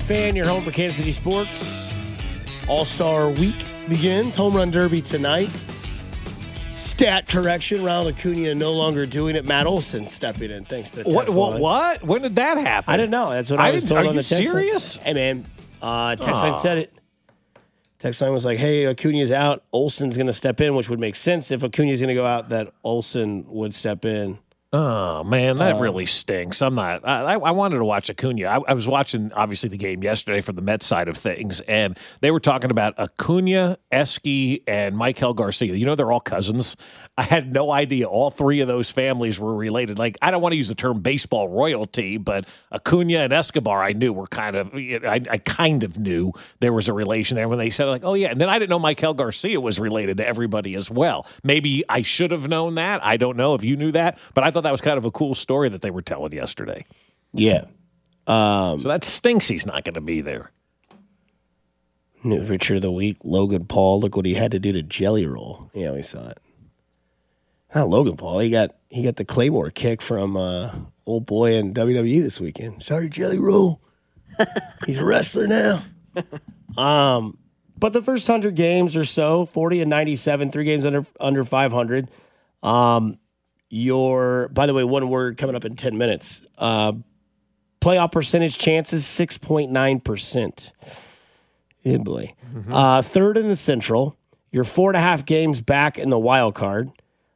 The Fan, your home for Kansas City sports. All-Star Week begins. Home Run Derby tonight. Stat correction. Ronald Acuna no longer doing it. Matt Olson stepping in. Thanks to the text line. What? When did that happen? I didn't know. That's what I was told on the text line. Are you serious? Hey, man. Text line said it. Text line was like, hey, Acuna's out. Olson's going to step in, which would make sense. If Acuna's going to go out, that Olson would step in. Oh, man, that really stinks. I'm not. I wanted to watch Acuna. I was watching, obviously, the game yesterday from the Mets side of things, and they were talking about Acuna, Eske, and Maikel Garcia. You know, they're all cousins. I had no idea all three of those families were related. Like, I don't want to use the term baseball royalty, but Acuna and Escobar I knew were kind of, I kind of knew there was a relation there when they said, like, oh, yeah. And then I didn't know Maikel Garcia was related to everybody as well. Maybe I should have known that. I don't know if you knew that, but I thought that was kind of a cool story that they were telling yesterday. Yeah. So that stinks he's not going to be there. New Richard of the Week, Logan Paul. Look what he had to do to Jelly Roll. Yeah, we saw it. Not Logan Paul. He got the Claymore kick from old boy in WWE this weekend. Sorry, Jelly Roll. He's a wrestler now. But the first 100 games or so, 40 and 97, 3 games under 500. By the way, one word coming up in 10 minutes. Playoff percentage chances, 6.9%. Yeah, boy. Mm-hmm. Third in the Central. You're 4.5 games back in the wild card.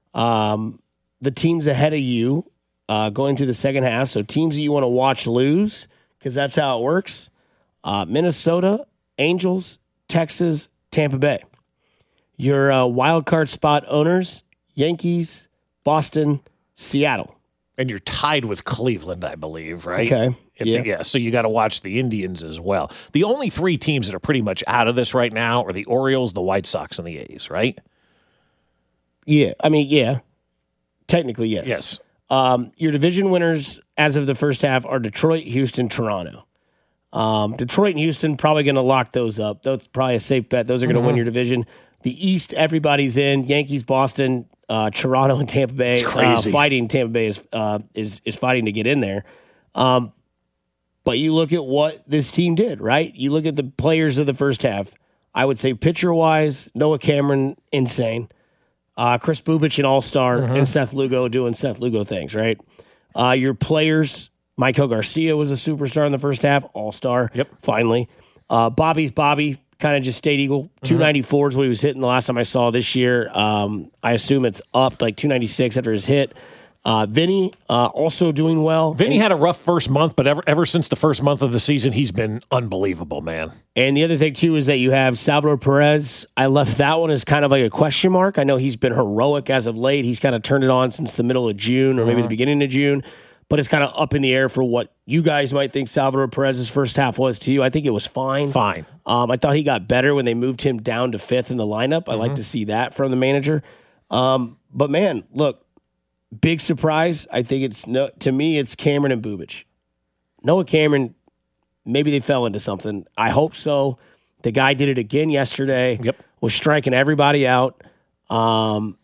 The teams ahead of you going to the second half. So teams that you want to watch lose, because that's how it works. Minnesota, Angels, Texas, Tampa Bay. Your wild card spot owners, Yankees, Boston, Seattle. And you're tied with Cleveland, I believe, right? Okay. Yeah. So you got to watch the Indians as well. The only 3 teams that are pretty much out of this right now are the Orioles, the White Sox, and the A's, right? Yeah. I mean, yeah. Technically, yes. Yes. Your division winners as of the first half are Detroit, Houston, Toronto. Detroit and Houston probably going to lock those up. That's probably a safe bet. Those are going to win your division. The East, everybody's in. Yankees, Boston, Toronto, and Tampa Bay. It's crazy. Fighting. Tampa Bay is fighting to get in there. But you look at what this team did, right? You look at the players of the first half. I would say pitcher-wise, Noah Cameron, insane. Chris Bubic, an all-star, and Seth Lugo doing Seth Lugo things, right? Your players, Maikel Garcia was a superstar in the first half, all-star, finally. Bobby's Bobby, kind of just stayed equal. 294 is what he was hitting the last time I saw this year. I assume it's up like 296 after his hit. Vinny also doing well. Vinny had a rough first month, but ever since the first month of the season, he's been unbelievable, man. And the other thing, too, is that you have Salvador Perez. I left that one as kind of like a question mark. I know he's been heroic as of late. He's kind of turned it on since the middle of June or maybe the beginning of June. But it's kind of up in the air for what you guys might think Salvador Perez's first half was to you. I think it was fine. I thought he got better when they moved him down to 5th in the lineup. I like to see that from the manager. But, man, look. Big surprise. I think to me, it's Cameron and Bubic. Noah Cameron, maybe they fell into something. I hope so. The guy did it again yesterday. Was striking everybody out. And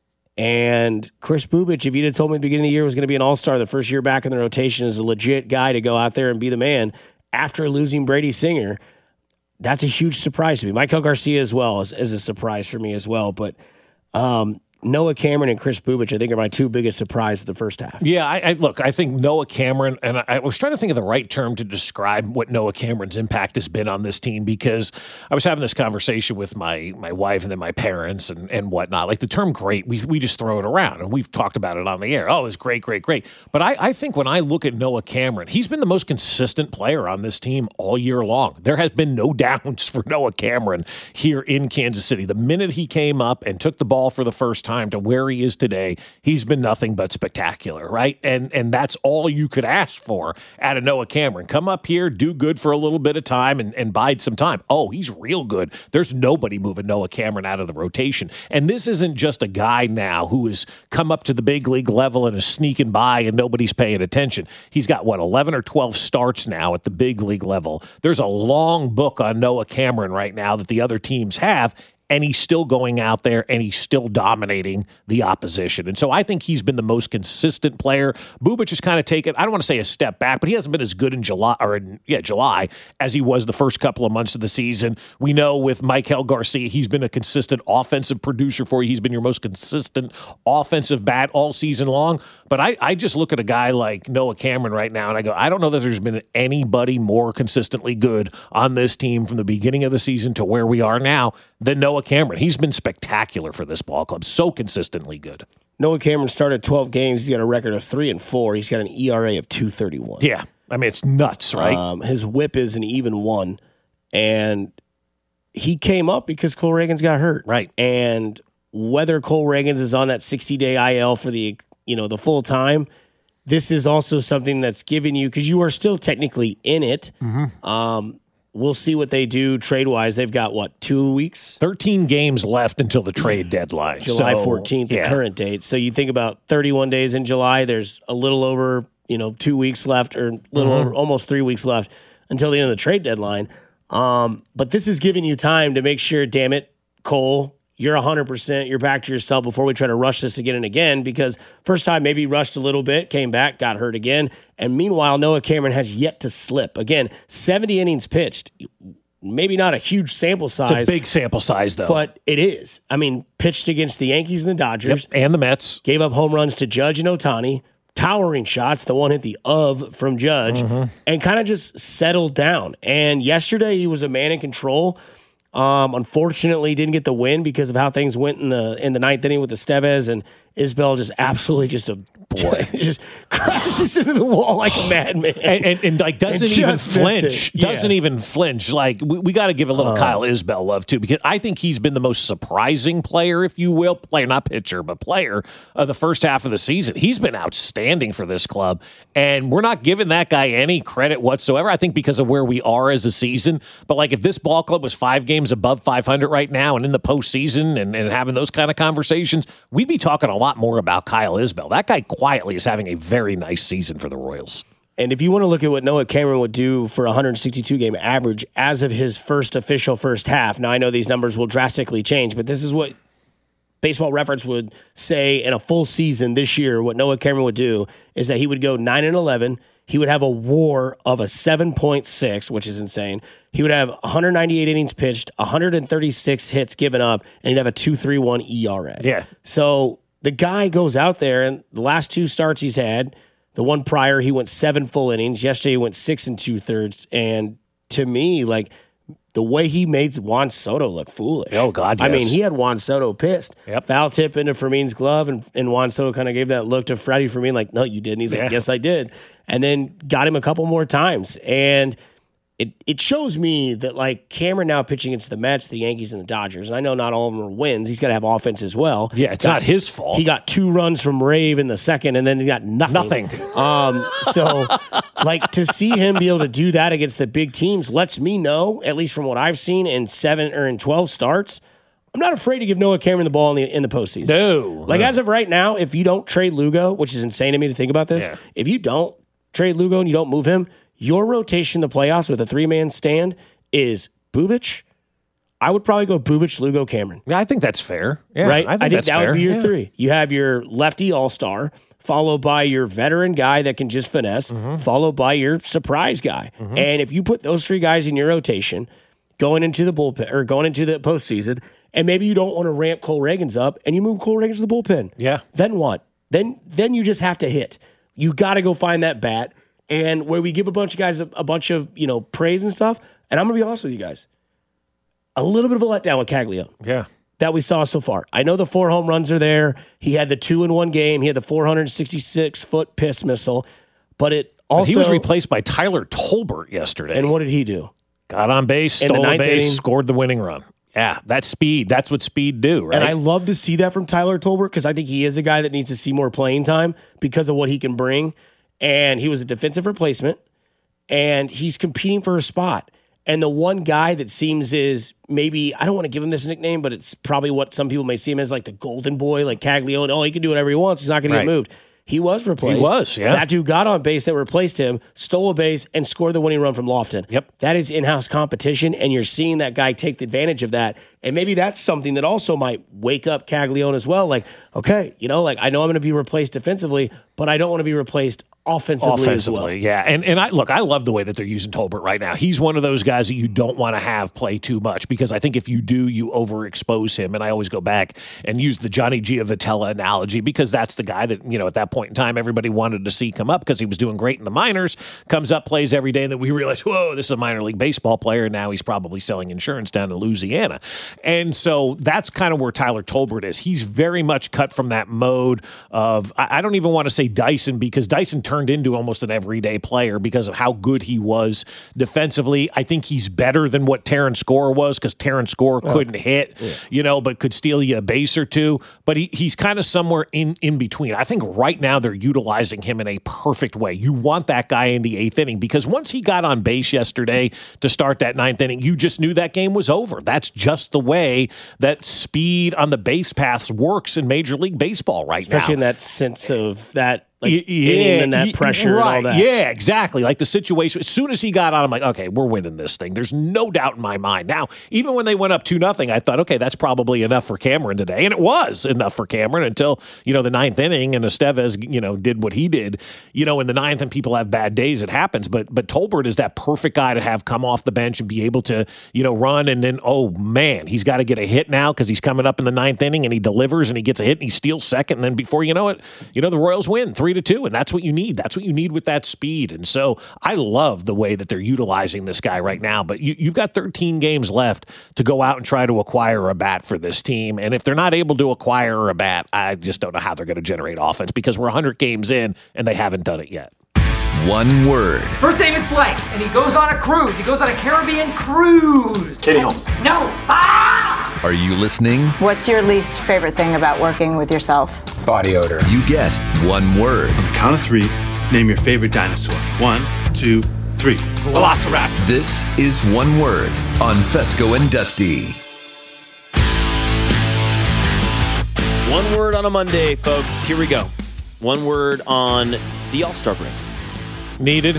Chris Bubic, if you'd have told me at the beginning of the year was going to be an all-star the first year back in the rotation as a legit guy to go out there and be the man after losing Brady Singer, that's a huge surprise to me. Maikel Garcia as well is a surprise for me as well. But Noah Cameron and Chris Bubic, I think, are my 2 biggest surprises of the first half. Yeah, I think Noah Cameron, and I was trying to think of the right term to describe what Noah Cameron's impact has been on this team, because I was having this conversation with my wife and then my parents and whatnot. Like the term great, we just throw it around, and we've talked about it on the air. Oh, it's great, great, great. But I think when I look at Noah Cameron, he's been the most consistent player on this team all year long. There has been no downs for Noah Cameron here in Kansas City. The minute he came up and took the ball for the first time to where he is today, he's been nothing but spectacular, right? And that's all you could ask for out of Noah Cameron. Come up here, do good for a little bit of time, and bide some time. Oh, he's real good. There's nobody moving Noah Cameron out of the rotation. And this isn't just a guy now who has come up to the big league level and is sneaking by and nobody's paying attention. He's got, 11 or 12 starts now at the big league level. There's a long book on Noah Cameron right now that the other teams have, and he's still going out there and he's still dominating the opposition. And so I think he's been the most consistent player. Bubic has kind of taken, I don't want to say a step back, but he hasn't been as good in July as he was the first couple of months of the season. We know with Michael Garcia, he's been a consistent offensive producer for you. He's been your most consistent offensive bat all season long. But I just look at a guy like Noah Cameron right now, and I go, I don't know that there's been anybody more consistently good on this team from the beginning of the season to where we are now than Noah Cameron. He's been spectacular for this ball club, so consistently good. Noah Cameron started 12 games. He's got a record of 3-4. He's got an ERA of 2.31. Yeah, I mean, it's nuts, right? His whip is an even 1, and he came up because Cole Reagans got hurt. Right. And whether Cole Reagans is on that 60-day IL for the full time, this is also something that's given you, because you are still technically in it. We'll see what they do trade-wise. They've got, 2 weeks? 13 games left until the trade deadline. July 14th, the current date. So you think about 31 days in July. There's a little over 2 weeks left, or a little over, almost 3 weeks left until the end of the trade deadline. But this is giving you time to make sure, damn it, Cole, you're 100%, you're back to yourself before we try to rush this again and again, because first time maybe rushed a little bit, came back, got hurt again. And meanwhile, Noah Cameron has yet to slip. Again, 70 innings pitched, maybe not a huge sample size. It's a big sample size, though. But it is. I mean, pitched against the Yankees and the Dodgers. Yep, and the Mets. Gave up home runs to Judge and Ohtani. Towering shots. The one hit the from Judge. And kind of just settled down. And yesterday, he was a man in control. Unfortunately, didn't get the win because of how things went in the ninth inning with the Estevez, and Isbell just absolutely just crashes into the wall like a madman, and like doesn't even flinch. Doesn't even flinch. Like we got to give a little Kyle Isbell love too, because I think he's been the most surprising player, if you will, player, not pitcher, but player of the first half of the season. He's been outstanding for this club, and we're not giving that guy any credit whatsoever. I think because of where we are as a season. But like if this ball club was 5 games above 500 right now and in the postseason and having those kind of conversations, we'd be talking a lot more about Kyle Isbell. That guy quietly is having a very nice season for the Royals. And if you want to look at what Noah Cameron would do for a 162-game average as of his official first half, now I know these numbers will drastically change, but this is what Baseball Reference would say in a full season this year. What Noah Cameron would do is that he would go 9-11. He would have a WAR of a 7.6, which is insane. He would have 198 innings pitched, 136 hits given up, and he'd have a 2.31 ERA. Yeah. So the guy goes out there, and the last 2 starts he's had, the one prior, he went 7 full innings. Yesterday, he went 6 2/3. And to me, like, the way he made Juan Soto look foolish. Oh, God, yes. I mean, he had Juan Soto pissed. Yep. Foul tip into Fermin's glove, and Juan Soto kind of gave that look to Freddie Fermin, like, no, you didn't. He's like, yes, I did. And then got him a couple more times. And it shows me that, like, Cameron now pitching against the Mets, the Yankees, and the Dodgers. And I know not all of them are wins. He's got to have offense as well. Yeah, it's not his fault. He got 2 runs from Rave in the second, and then he got nothing. So, like, to see him be able to do that against the big teams lets me know, at least from what I've seen in 7 or in 12 starts, I'm not afraid to give Noah Cameron the ball in the postseason. No. Like, as of right now, if you don't trade Lugo, which is insane to me to think about this, if you don't trade Lugo and you don't move him, your rotation in the playoffs with a 3-man stand is Bubic. I would probably go Bubic, Lugo, Cameron. Yeah, I think that's fair. Yeah, right? I think that fair. would be your 3. You have your lefty all-star, followed by your veteran guy that can just finesse, followed by your surprise guy. And if you put those 3 guys in your rotation going into the bullpen or going into the postseason, and maybe you don't want to ramp Cole Reagans up and you move Cole Reagans to the bullpen. Yeah. Then what? Then you just have to hit. You got to go find that bat. And where we give a bunch of guys a bunch of, praise and stuff, and I'm going to be honest with you guys, a little bit of a letdown with Caglione. Yeah. That we saw so far. I know the 4 home runs are there. He had the 2-in-1 game. He had the 466-foot piss missile. But he was replaced by Tyler Tolbert yesterday. And what did he do? Got on base, stole a base, scored the winning run. Yeah, that's speed. That's what speed do, right? And I love to see that from Tyler Tolbert because I think he is a guy that needs to see more playing time because of what he can bring. And he was a defensive replacement, and he's competing for a spot. And the one guy that seems is maybe, I don't want to give him this nickname, but it's probably what some people may see him as, like the golden boy, like Caglione. Oh, he can do whatever he wants. He's not going to get moved. He was replaced. He was, yeah. That dude got on base that replaced him, stole a base, and scored the winning run from Lofton. Yep. That is in-house competition, and you're seeing that guy take advantage of that. And maybe that's something that also might wake up Caglione as well. Like, okay, I know I'm going to be replaced defensively, but I don't want to be replaced offensively as well. Yeah. And I love the way that they're using Tolbert right now. He's one of those guys that you don't want to have play too much, because I think if you do, you overexpose him. And I always go back and use the Johnny Giavotella analogy, because that's the guy that, at that point in time, everybody wanted to see come up because he was doing great in the minors, comes up, plays every day, and then we realize, whoa, this is a minor league baseball player, and now he's probably selling insurance down in Louisiana. And so that's kind of where Tyler Tolbert is. He's very much cut from that mode of, I don't even want to say Dyson, because Dyson turned into almost an everyday player because of how good he was defensively. I think he's better than what Terrence Score was, because Terrence Score couldn't hit, but could steal you a base or two. But he's kind of somewhere in between. I think right now they're utilizing him in a perfect way. You want that guy in the 8th inning, because once he got on base yesterday to start that 9th inning, you just knew that game was over. That's just the way that speed on the base paths works in Major League Baseball right now. Especially in that sense of that inning and that pressure and all that. Yeah, exactly. Like the situation, as soon as he got on, I'm like, okay, we're winning this thing. There's no doubt in my mind. Now, even when they went up 2-0, I thought, okay, that's probably enough for Cameron today. And it was enough for Cameron until, the 9th inning, and Estevez, did what he did. In the 9th, and people have bad days, it happens. But Tolbert is that perfect guy to have come off the bench and be able to, run. And then, oh man, he's got to get a hit now because he's coming up in the 9th inning, and he delivers and he gets a hit and he steals second. And then before you know it, the Royals win 3-2. And that's what you need. That's what you need with that speed. And so I love the way that they're utilizing this guy right now. But you've got 13 games left to go out and try to acquire a bat for this team. And if they're not able to acquire a bat, I just don't know how they're going to generate offense, because we're 100 games in and they haven't done it yet. One word. First name is blank, and he goes on a cruise. He goes on a Caribbean cruise. Katie Holmes. No. Ah! Are you listening? What's your least favorite thing about working with yourself? Body odor. You get one word. On the count of 3, name your favorite dinosaur. 1, 2, 3. Velociraptor. This is One Word on Fesco and Dusty. One word on a Monday, folks. Here we go. One word on the All-Star break. Needed.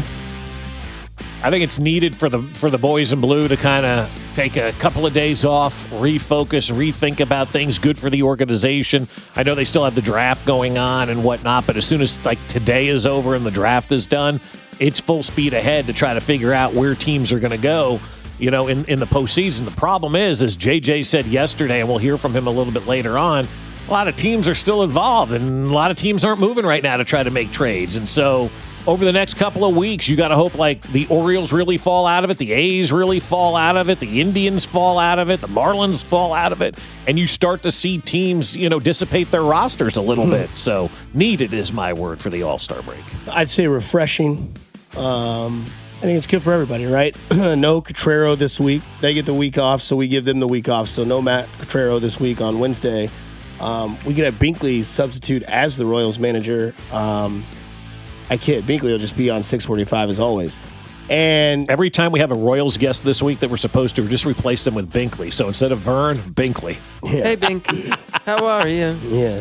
I think it's needed for the boys in blue to kind of take a couple of days off, refocus, rethink about things. Good for the organization. I know they still have the draft going on and whatnot, but as soon as today is over and the draft is done, it's full speed ahead to try to figure out where teams are going to go, in the postseason. The problem is, as JJ said yesterday, and we'll hear from him a little bit later on, a lot of teams are still involved, and a lot of teams aren't moving right now to try to make trades. And so over the next couple of weeks, you got to hope the Orioles really fall out of it, the A's really fall out of it, the Indians fall out of it, the Marlins fall out of it, and you start to see teams, dissipate their rosters a little bit. So needed is my word for the All-Star break. I'd say refreshing. I think it's good for everybody, right? No Cotrero this week. They get the week off, so we give them the week off. So no Matt Cotrero this week on Wednesday. We could have Binkley substitute as the Royals manager. I kid. Binkley will just be on 645 as always. And every time we have a Royals guest this week that we're supposed to just replace them with Binkley. So instead of Vern, Binkley. Yeah. Hey, Binkley. How are you? Yeah.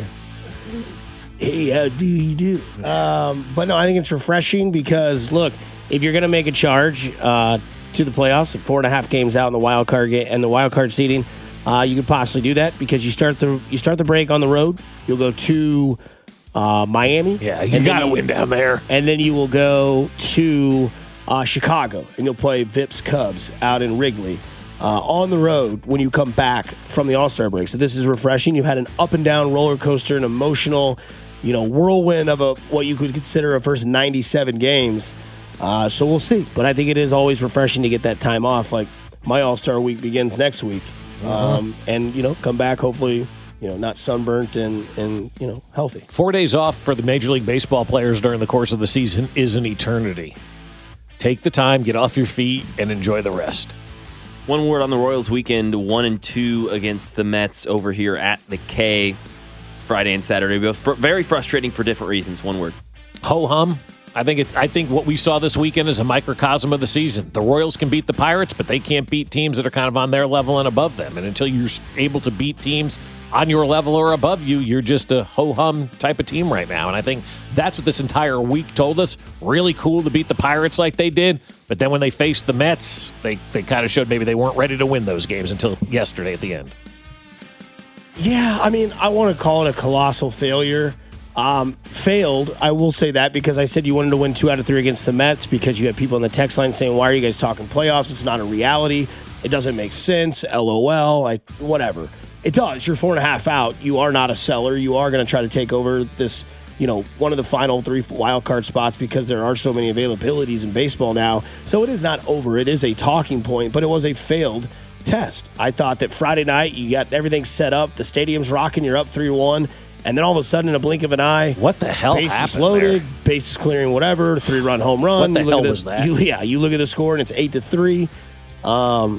Hey, how do you do? But no, I think it's refreshing because, look, if you're going to make a charge to the playoffs, 4.5 games out in the wild card and the wild card seeding, you could possibly do that because you start the break on the road. You'll go to Miami. Yeah, you got to win down there. And then you will go to Chicago, and you'll play Vips Cubs out in Wrigley on the road when you come back from the All-Star break. So this is refreshing. You've had an up-and-down roller coaster, an emotional, whirlwind of what you could consider a first 97 games. So we'll see. But I think it is always refreshing to get that time off. Like, my All-Star week begins next week. And, come back hopefully – not sunburnt and healthy. 4 days off for the Major League Baseball players during the course of the season is an eternity. Take the time, get off your feet, and enjoy the rest. One word on the Royals weekend, 1-2 against the Mets over here at the K Friday and Saturday. Both very frustrating for different reasons. One word. Ho-hum. I think what we saw this weekend is a microcosm of the season. The Royals can beat the Pirates, but they can't beat teams that are kind of on their level and above them. And until you're able to beat teams on your level or above you, you're just a ho-hum type of team right now. And I think That's what this entire week told us. Really cool to beat the Pirates like they did. But then when they faced the Mets, they kind of showed maybe they weren't ready to win those games until yesterday at the end. Yeah, I mean, I want to call it a colossal failure. Failed, I will say that, because I said you wanted to win 2 out of 3 against the Mets because you had people on the text line saying, why are you guys talking playoffs? It's not a reality. It doesn't make sense. LOL. Whatever. It does. You're 4.5 out. You are not a seller. You are going to try to take over this, one of the final 3 wild card spots because there are so many availabilities in baseball now. So it is not over. It is a talking point, but it was a failed test. I thought that Friday night you got everything set up. The stadium's rocking. You're up 3-1. And then all of a sudden, in a blink of an eye, what the hell happened? Bases loaded, bases clearing, whatever, 3-run home run. What the hell was that? You look at the score and it's 8-3. And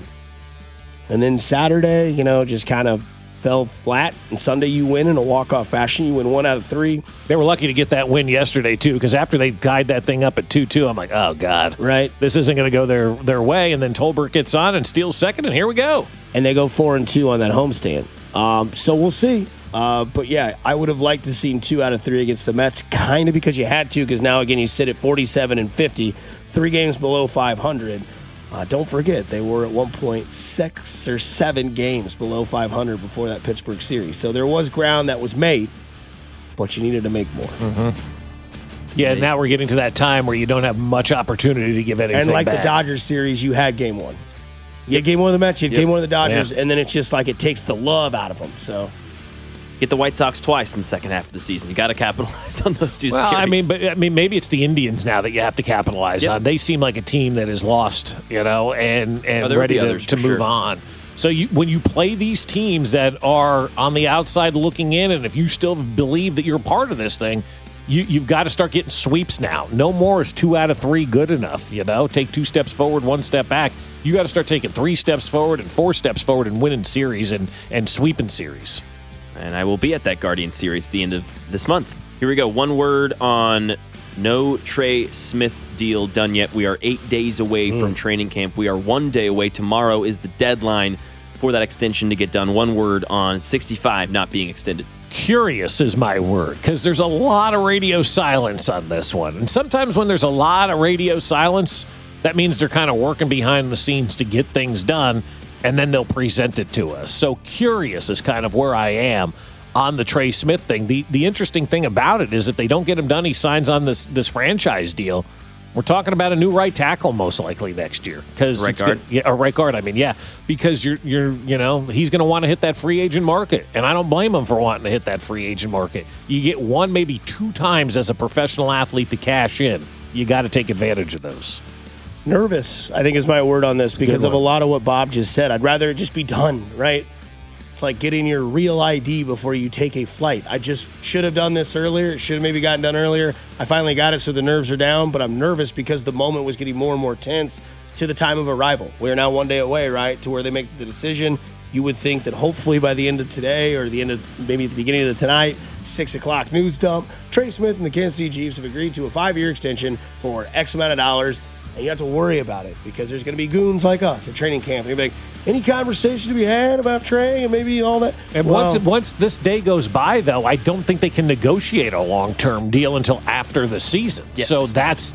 then Saturday, just kind of fell flat. And Sunday, you win in a walk-off fashion. You win 1 out of 3. They were lucky to get that win yesterday too, because after they tied that thing up at 2-2, I'm like, oh god, right? This isn't going to go their way. And then Tolbert gets on and steals second, and here we go. And they go 4-2 on that homestand. So we'll see. But yeah, I would have liked to seen 2 out of 3 against the Mets, kind of because you had to, because now again you sit at 47-50, 3 games below 500. Don't forget, they were at one point 6 or 7 games below 500 before that Pittsburgh series. So there was ground that was made, but you needed to make more. Mm-hmm. Yeah, now we're getting to that time where you don't have much opportunity to give anything back. And like back. the Dodgers series, you had game 1. You had game 1 of the Mets, you had game 1 of the Dodgers, and then it's just like it takes the love out of them. So get the White Sox twice in the second half of the season. You got to capitalize on those 2 series. I mean, maybe it's the Indians now that you have to capitalize on. They seem like a team that is lost, and ready to move on. So when you play these teams that are on the outside looking in, and if you still believe that you're part of this thing, you've got to start getting sweeps now. No more is 2 out of 3 good enough. Take 2 steps forward, 1 step back. You got to start taking 3 steps forward and 4 steps forward and winning series and sweeping series. And I will be at that Guardian series at the end of this month. Here we go. One word on no Trey Smith deal done yet. We are 8 days away from training camp. We are 1 day away. Tomorrow is the deadline for that extension to get done. One word on 65 not being extended. Curious is my word, because there's a lot of radio silence on this one. And sometimes when there's a lot of radio silence, that means they're kind of working behind the scenes to get things done, and then they'll present it to us. So curious is kind of where I am on the Trey Smith thing. The interesting thing about it is if they don't get him done, he signs on this franchise deal. We're talking about a new right tackle most likely next year. Right guard? Right guard, because he's going to want to hit that free agent market, and I don't blame him for wanting to hit that free agent market. You get 1, maybe 2 times as a professional athlete to cash in. You got to take advantage of those. Nervous, I think, is my word on this because of a lot of what Bob just said. I'd rather it just be done, right? It's like getting your real ID before you take a flight. I just should have done this earlier. It should have maybe gotten done earlier. I finally got it, so the nerves are down, but I'm nervous because the moment was getting more and more tense to the time of arrival. We are now 1 day away, right, to where they make the decision. You would think that hopefully by the end of today or the end of maybe at the beginning of the tonight, 6 o'clock news dump, Trey Smith and the Kansas City Chiefs have agreed to a 5-year extension for X amount of dollars. And you have to worry about it because there's going to be goons like us at training camp. They'll be like, any conversation to be had about Trey and maybe all that? And once this day goes by, though, I don't think they can negotiate a long-term deal until after the season. Yes. So that's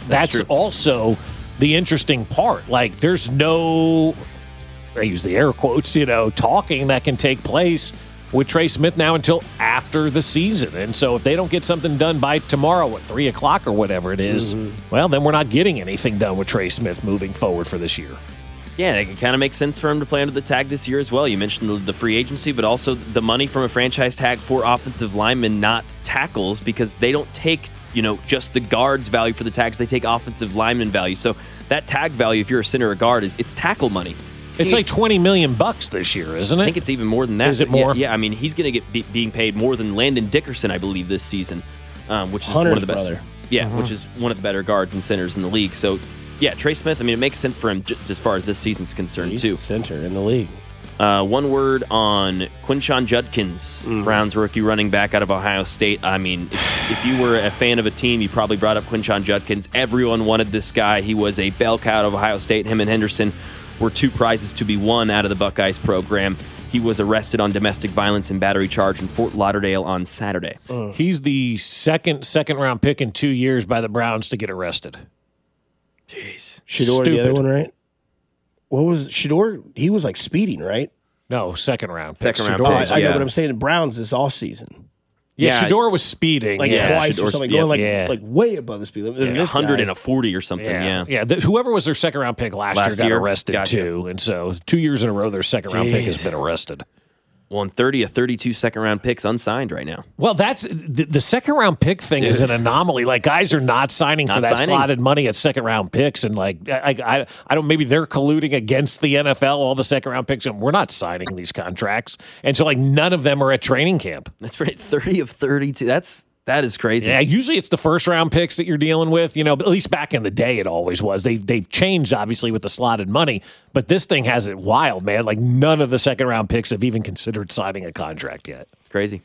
also the interesting part. Like, there's no, I use the air quotes, talking that can take place with Trey Smith now until after the season. And so if they don't get something done by tomorrow at 3 o'clock or whatever it is, well, then we're not getting anything done with Trey Smith moving forward for this year. Yeah, it kind of makes sense for him to play under the tag this year as well. You mentioned the free agency, but also the money from a franchise tag for offensive linemen, not tackles, because they don't take, just the guard's value for the tags. They take offensive lineman value. So that tag value, if you're a center or guard, it's tackle money. It's like $20 million this year, isn't it? I think it's even more than that. Is it more? Yeah, I mean, he's going to get being paid more than Landon Dickerson, I believe, this season, which is one of the best. Brother. Yeah, which is one of the better guards and centers in the league. So, yeah, Trey Smith, I mean, it makes sense for him as far as this season's concerned, He's too. Center in the league. One word on Quinshon Judkins, Browns rookie running back out of Ohio State. I mean, if you were a fan of a team, you probably brought up Quinshon Judkins. Everyone wanted this guy. He was a bell cow out of Ohio State. Him and Henderson were 2 prizes to be won out of the Buckeyes program. He was arrested on domestic violence and battery charge in Fort Lauderdale on Saturday. He's the second round pick in 2 years by the Browns to get arrested. Jeez. Shador, the other one, right? What was Shador? He was like speeding, right? No, second round pick. Second round Shador pick. was- I know, Yeah. but I'm saying the Browns this offseason. Yeah, Yeah. Shador was speeding. Like yeah. twice or Shador's- something, yeah. going Yeah. like way above the speed limit. Than this 100 guy. and a 40 or something, yeah. Yeah. Whoever was their second round pick last Last year got year? arrested Gotcha. too. And so 2 years in a row, their second round pick has been arrested. Well, and 30 of 32 second-round picks unsigned right now. Well, that's the second round pick thing is an anomaly. Like guys are not signing for Not that signing. slotted money at second round picks, and like I don't. Maybe they're colluding against the NFL. All the second round picks, and we're not signing these contracts, and so like none of them are at training camp. That's right, 30 of 32. That is crazy. Yeah, usually it's the first round picks that you're dealing with. You know, at least back in the day, it always was. They've changed obviously with the slotted money, but this thing has it wild, man. Like none of the second round picks have even considered signing a contract yet. It's crazy.